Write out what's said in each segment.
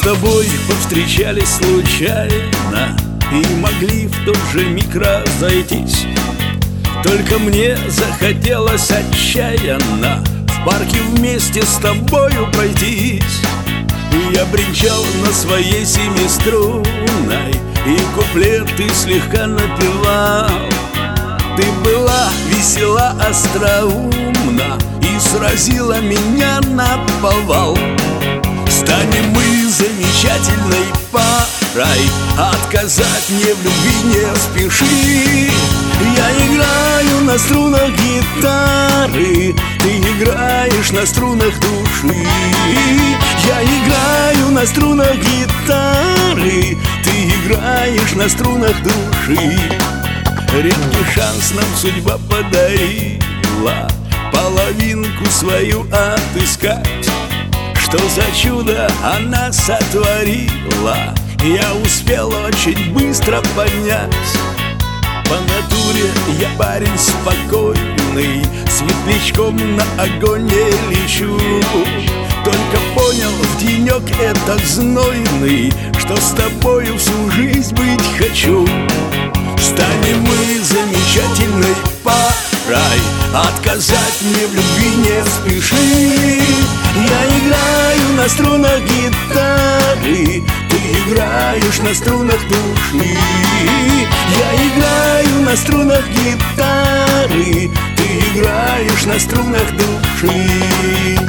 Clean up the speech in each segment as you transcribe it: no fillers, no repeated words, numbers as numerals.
тобой повстречались случайно и могли в тот же миг разойтись. Только мне захотелось отчаянно в парке вместе с тобою пройтись. И я бренчал на своей семиструнной и куплеты слегка напевал. Ты была весела, остроумна и сразила меня наповал. Станем мы замечательной парой, отказать мне в любви не спеши. Я играю на струнах гитары, ты играешь на струнах души. Я играю на струнах гитары, ты играешь на струнах души. Редкий шанс нам судьба подарила половинку свою отыскать. Что за чудо она сотворила, я успел очень быстро понять. По натуре я парень спокойный, светлячком на огонь не лечу. Только понял в денек этот знойный, что с тобою всю жизнь быть хочу. Станем мы замечательной парой, отказать мне в любви не спеши. Я играю на струнах гитары, ты играешь на струнах души. Я играю на струнах гитары, ты играешь на струнах души.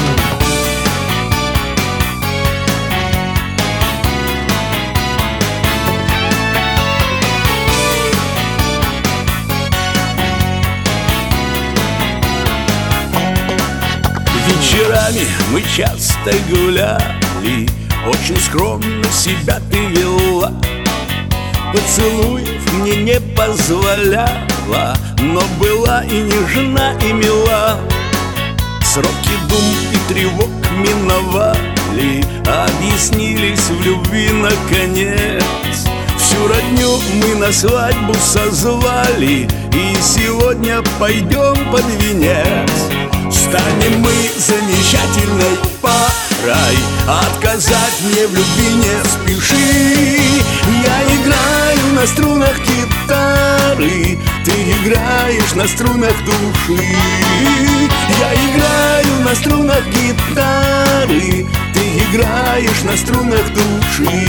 Вечерами мы часто гуляли, очень скромно себя ты вела. Поцелуев мне не позволяла, но была и нежна, и мила. Сроки дум и тревог миновали, объяснились в любви наконец. Всю родню мы на свадьбу созвали, и сегодня пойдем под венец. Станем мы замечательной парой, отказать мне в любви не спеши. Я играю на струнах гитары, ты играешь на струнах души. Я играю на струнах гитары, ты играешь на струнах души.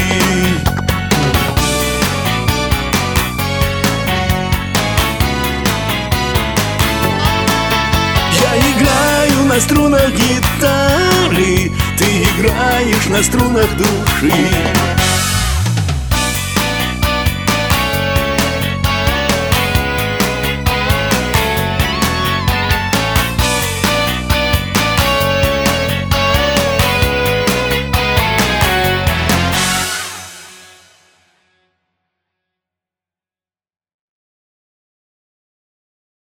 На струнах гитары, ты играешь на струнах души.